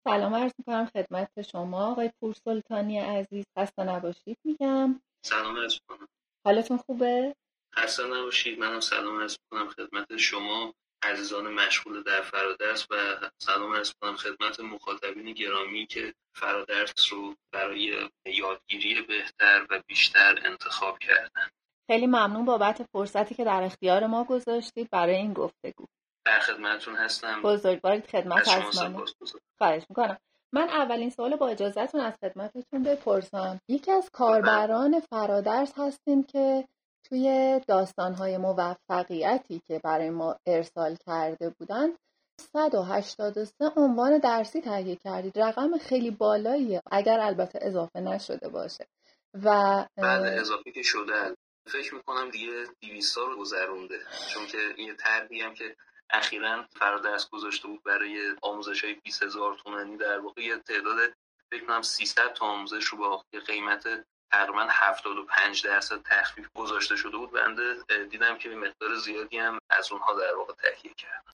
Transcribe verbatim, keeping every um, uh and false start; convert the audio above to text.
سلام عرض میکنم خدمت شما آقای پورسلطانی عزیز. خسته نباشید میگم. سلام عرض میکنم. حالتون خوبه؟ خسته نباشید. منم سلام عرض میکنم خدمت شما عزیزان مشغول در فرادرس و سلام عرض میکنم خدمت مخاطبین گرامی که فرادرس رو برای یادگیری بهتر و بیشتر انتخاب کردن. خیلی ممنون بابت فرصتی که در اختیار ما گذاشتید برای این گفتگو. در خدمتتون هستم. بزرگوارید. خدمت از شما از منه. سپاسگزارم. خواهش میکنم. من اولین سوال با اجازهتون از خدمتتون بپرسم. یکی از کاربران فرادرس هستیم که توی داستان‌های موفقیتی که برای ما ارسال کرده بودن صد و هشتاد و سه عنوان درسی تهیه کردید. رقم خیلی بالاییه اگر البته اضافه نشده باشه. و بعد اضافه که شده فکر میکنم دیگه دویست تا رو گذرونده، چون که یه طرحی هم که اخیراً فرادرس گذاشته بود برای آموزش‌های بیست هزار تومانی، در واقع یه تعداد فکر کنم سیصد تا آموزش رو با قیمت تقریباً هفتاد و پنج درصد تخفیف گذاشته شده بود. بنده دیدم که به مقدار زیادی هم از اونها در واقع تهیه کردم.